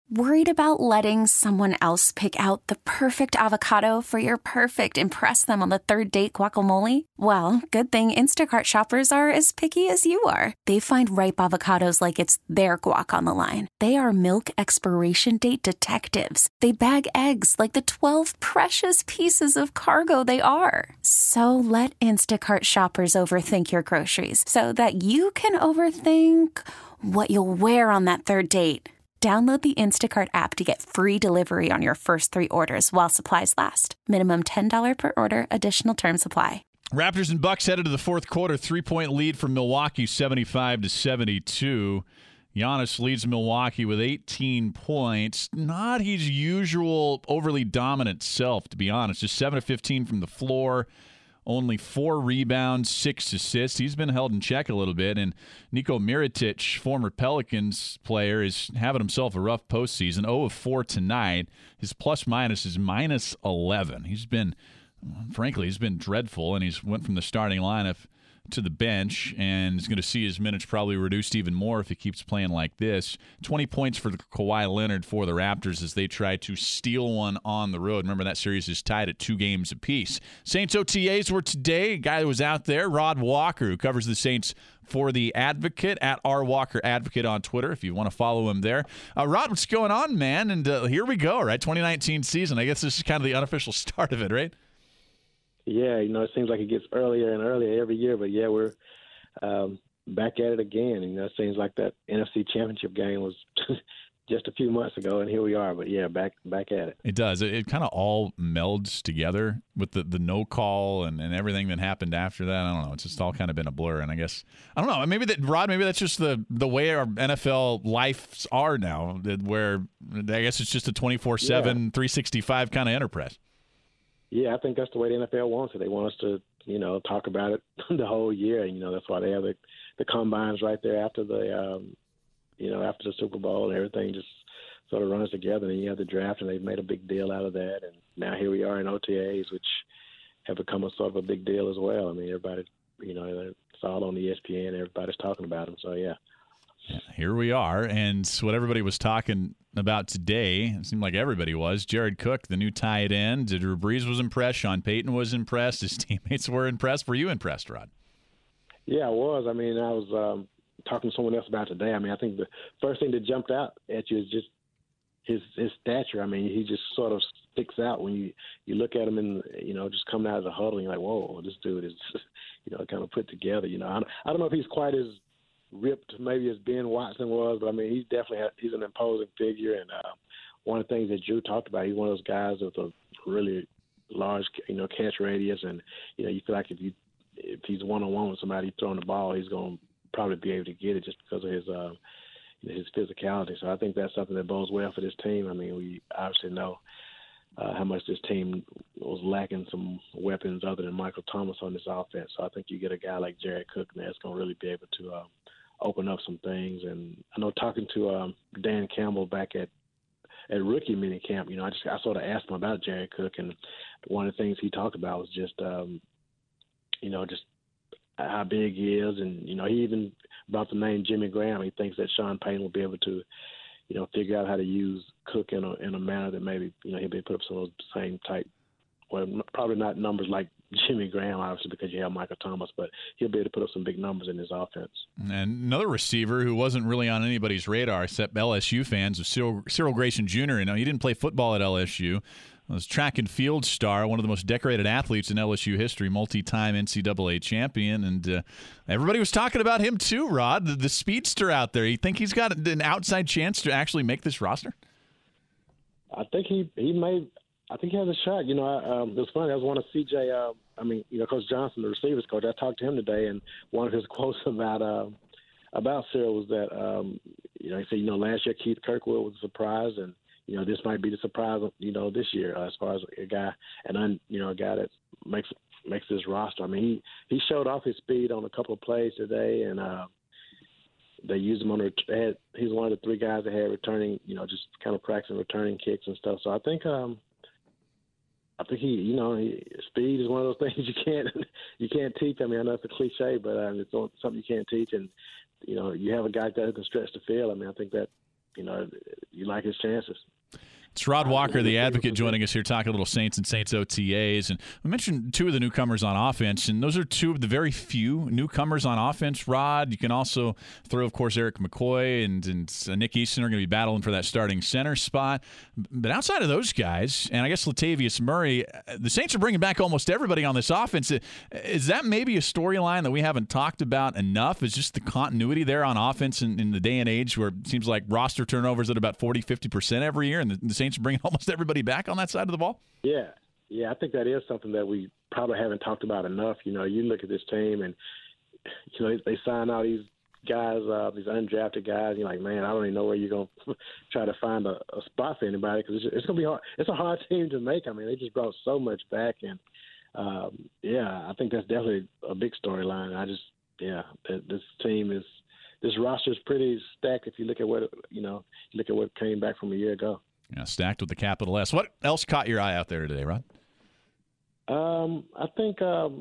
Worried about letting someone else pick out the perfect avocado for your perfect impress them on the third date guacamole? Well, good thing Instacart shoppers are as picky as you are. They find ripe avocados like it's their guac on the line. They are milk expiration date detectives. They bag eggs like the 12 precious pieces of cargo they are. So let Instacart shoppers overthink your groceries so that you can overthink what you'll wear on that third date. Download the Instacart app to get free delivery on your first 3 orders while supplies last. Minimum $10 per order. Additional terms apply. Raptors and Bucks headed to the fourth quarter. 3-point lead for Milwaukee, 75-72. Giannis leads Milwaukee with 18 points. Not his usual overly dominant self, to be honest. Just 7 of 15 from the floor. Only 4 rebounds, 6 assists. He's been held in check a little bit. And Niko Mirotic, former Pelicans player, is having himself a rough postseason. 0 of 4 tonight. His plus-minus is minus 11. He's been dreadful, and he's went from the starting lineup to the bench, and is going to see his minutes probably reduced even more if he keeps playing like this. 20 points for Kawhi Leonard for the Raptors as they try to steal one on the road. Remember, that series is tied at 2 games apiece. Saints OTAs were today. A guy that was out there, Rod Walker, who covers the Saints for The Advocate, at @RWalkerAdvocate on Twitter, if you want to follow him there. Rod, what's going on, man? And here we go, right? 2019 season. I guess this is kind of the unofficial start of it, right? Yeah, it seems like it gets earlier and earlier every year, but yeah, we're back at it again. It seems like that NFC Championship game was just a few months ago, and here we are. But yeah, back at it. It does. It kind of all melds together with the no call and everything that happened after that. I don't know. It's just all kind of been a blur. And I guess I don't know. Maybe that's just the way our NFL lives are now, where I guess it's just a 24/7, 365 kind of enterprise. Yeah, I think that's the way the NFL wants it. They want us to, talk about it the whole year. That's why they have the combines right there after the, after the Super Bowl, and everything just sort of runs together. And you have the draft, and they've made a big deal out of that. And now here we are in OTAs, which have become a sort of a big deal as well. I mean, everybody, it's all on ESPN. Everybody's talking about them. So, yeah. Here we are, and what everybody was talking about today, it seemed like everybody was, Jared Cook, the new tight end. Drew Brees was impressed. Sean Payton was impressed. His teammates were impressed. Were you impressed, Rod? Yeah, I was. I mean, I was talking to someone else about today. I mean, I think the first thing that jumped out at you is just his stature. I mean, he just sort of sticks out when you look at him and, just coming out of the huddle, and you're like, whoa, this dude is, kind of put together. I don't know if he's quite as ripped maybe as Ben Watson was, but I mean, he's an imposing figure, and one of the things that Drew talked about, he's one of those guys with a really large, catch radius, and you feel like if he's one-on-one with somebody throwing the ball, he's going to probably be able to get it just because of his physicality. So I think that's something that bodes well for this team. I mean, we obviously know how much this team was lacking some weapons other than Michael Thomas on this offense. So I think you get a guy like Jared Cook, man, that's going to really be able to open up some things. And I know talking to Dan Campbell back at rookie minicamp, I sort of asked him about Jared Cook, and one of the things he talked about was just just how big he is, and he even brought the name Jimmy Graham. He thinks that Sean Payton will be able to figure out how to use Cook in a manner that maybe he'll be able to put up some of those same type, well, probably not numbers like Jimmy Graham, obviously, because you have Michael Thomas, but he'll be able to put up some big numbers in his offense. And another receiver who wasn't really on anybody's radar except LSU fans was Cyril Grayson Jr. He didn't play football at LSU. He was track and field star, one of the most decorated athletes in LSU history, multi-time NCAA champion, and everybody was talking about him too, Rod, the speedster out there. You think he's got an outside chance to actually make this roster? I think he may. I think he has a shot. It was funny. I was one of CJ. Coach Johnson, the receivers coach. I talked to him today, and one of his quotes about Cyril was that he said, last year Keith Kirkwood was a surprise, and this might be the surprise, this year as far as a guy, a guy that makes this roster. I mean, he showed off his speed on a couple of plays today, and they used him on. He's one of the 3 guys that had returning, just kind of practicing returning kicks and stuff. So I think speed is one of those things you can't teach. I mean, I know it's a cliche, but it's something you can't teach. And you have a guy that can stretch the field. I mean, I think that you like his chances. It's Rod Walker, the Advocate, joining us here, talking a little Saints and Saints OTAs. And we mentioned two of the newcomers on offense, and those are two of the very few newcomers on offense. Rod, you can also throw, of course, Eric McCoy and Nick Easton are going to be battling for that starting center spot. But outside of those guys, and I guess Latavius Murray, the Saints are bringing back almost everybody on this offense. Is that maybe a storyline that we haven't talked about enough? Is just the continuity there on offense in the day and age where it seems like roster turnovers at about 40-50% every year, and the Saints are bringing almost everybody back on that side of the ball? Yeah, I think that is something that we probably haven't talked about enough. You look at this team and, they sign all these guys, these undrafted guys. You're like, man, I don't even know where you're going to try to find a spot for anybody because it's going to be hard. It's a hard team to make. I mean, they just brought so much back. And, I think that's definitely a big storyline. This team is – this roster is pretty stacked if you look at what came back from a year ago. Yeah, stacked with the capital S. What else caught your eye out there today, Rod? I think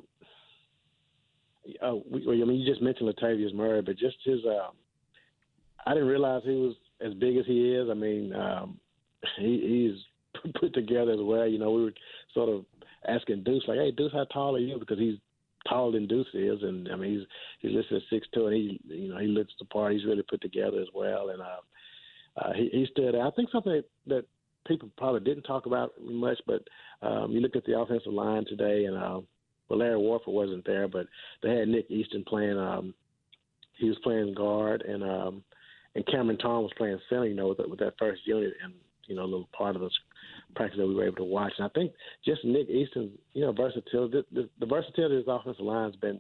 you just mentioned Latavius Murray, but just his I didn't realize he was as big as he is. I mean, he's put together as well. We were sort of asking Deuce, like, hey, Deuce, how tall are you? Because he's taller than Deuce is, and I mean, he's listed at 6'2", and he looks the part. He's really put together as well, and he stood out. I think something that people probably didn't talk about much, but you look at the offensive line today, and Larry Warford wasn't there, but they had Nick Easton playing. He was playing guard, and Cameron Tom was playing center. With that first unit, and a little part of the practice that we were able to watch. And I think just Nick Easton's versatility. The versatility of his offensive line has been.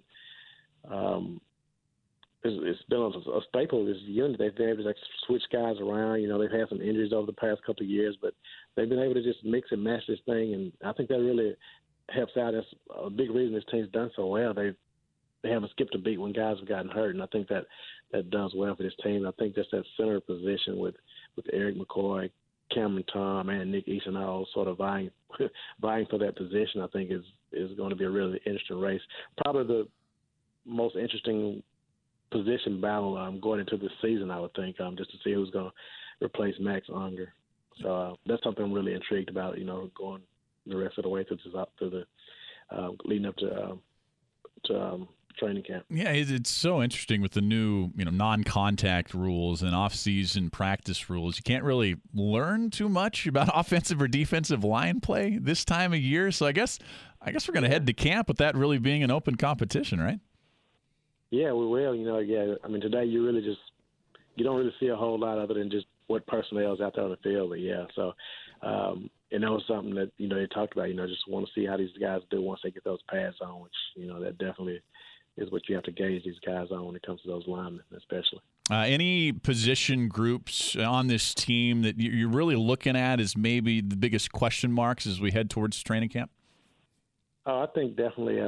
It's been a staple of this unit. They've been able to switch guys around. They've had some injuries over the past couple of years, but they've been able to just mix and match this thing, and I think that really helps out. That's a big reason this team's done so well. They haven't skipped a beat when guys have gotten hurt, and I think that does well for this team. I think just that center position with Eric McCoy, Cameron Tom, and Nick Easton all sort of vying for that position, I think is going to be a really interesting race. Probably the most interesting position battle going into this season, I would think, just to see who's going to replace Max Unger. So that's something I'm really intrigued about, going the rest of the way through the leading up to training camp. Yeah, it's so interesting with the new, non-contact rules and off-season practice rules. You can't really learn too much about offensive or defensive line play this time of year. So I guess we're going to head to camp with that really being an open competition, right? Yeah, we will. I mean, today you don't really see a whole lot other than just what personnel is out there on the field. But yeah, so and that was something that they talked about. Just want to see how these guys do once they get those pads on, which that definitely is what you have to gauge these guys on when it comes to those linemen, especially. Any position groups on this team that you're really looking at as maybe the biggest question marks as we head towards training camp? I think definitely.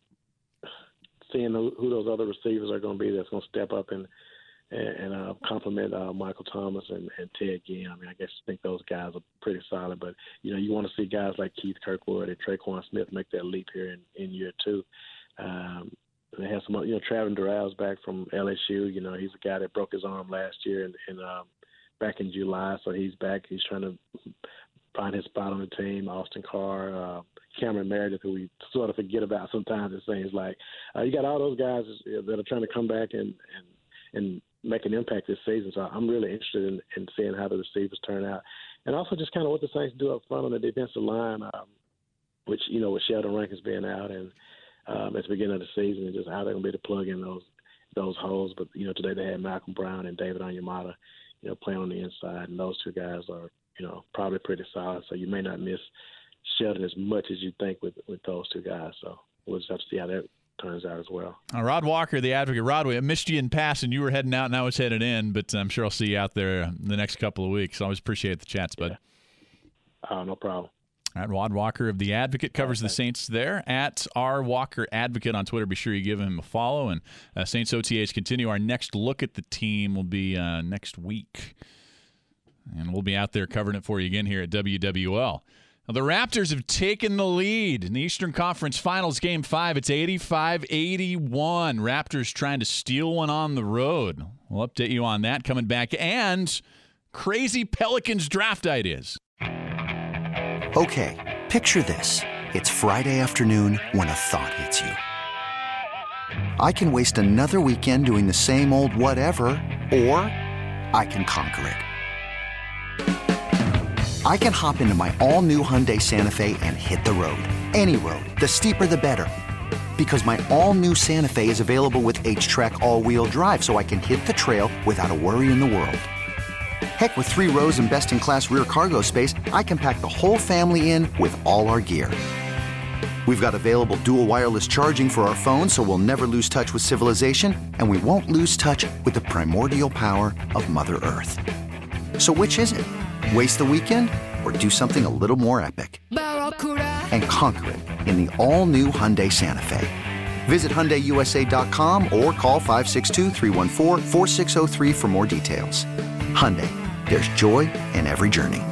Seeing who those other receivers are going to be that's going to step up and complement Michael Thomas and Ted Ginn. I mean, I think those guys are pretty solid. But, you want to see guys like Keith Kirkwood and Traquan Smith make that leap here in year two. They have some, Travis Durrell's back from LSU. He's a guy that broke his arm last year and back in July, so he's back. He's trying to find his spot on the team. Austin Carr, Cameron Meredith, who we sort of forget about sometimes. It seems like you got all those guys that are trying to come back and make an impact this season. So I'm really interested in seeing how the receivers turn out, and also just kind of what the Saints do up front on the defensive line, which with Sheldon Rankins being out and at the beginning of the season, and just how they're going to be able to plug in those holes. But today they had Malcolm Brown and David Onyemata, playing on the inside, and those two guys are probably pretty solid. So you may not miss Sheldon as much as you think with those two guys. So we'll just have to see how that turns out as well. Rod Walker, the Advocate. Rod, I missed you in passing. You were heading out and I was headed in, but I'm sure I'll see you out there the next couple of weeks. Always appreciate the chats, bud. No problem. All right, Rod Walker of The Advocate covers the Saints there at R Walker Advocate on Twitter. Be sure you give him a follow. And Saints OTAs continue. Our next look at the team will be next week. And we'll be out there covering it for you again here at WWL. Now, the Raptors have taken the lead in the Eastern Conference Finals Game 5. It's 85-81. Raptors trying to steal one on the road. We'll update you on that coming back. And crazy Pelicans draft ideas. Okay, picture this. It's Friday afternoon when a thought hits you. I can waste another weekend doing the same old whatever, or I can conquer it. I can hop into my all-new Hyundai Santa Fe and hit the road. Any road. The steeper, the better. Because my all-new Santa Fe is available with H-Track all-wheel drive, so I can hit the trail without a worry in the world. Heck, with 3 rows and best-in-class rear cargo space, I can pack the whole family in with all our gear. We've got available dual wireless charging for our phones, so we'll never lose touch with civilization, and we won't lose touch with the primordial power of Mother Earth. So which is it? Waste the weekend or do something a little more epic? And conquer it in the all-new Hyundai Santa Fe. Visit HyundaiUSA.com or call 562-314-4603 for more details. Hyundai, there's joy in every journey.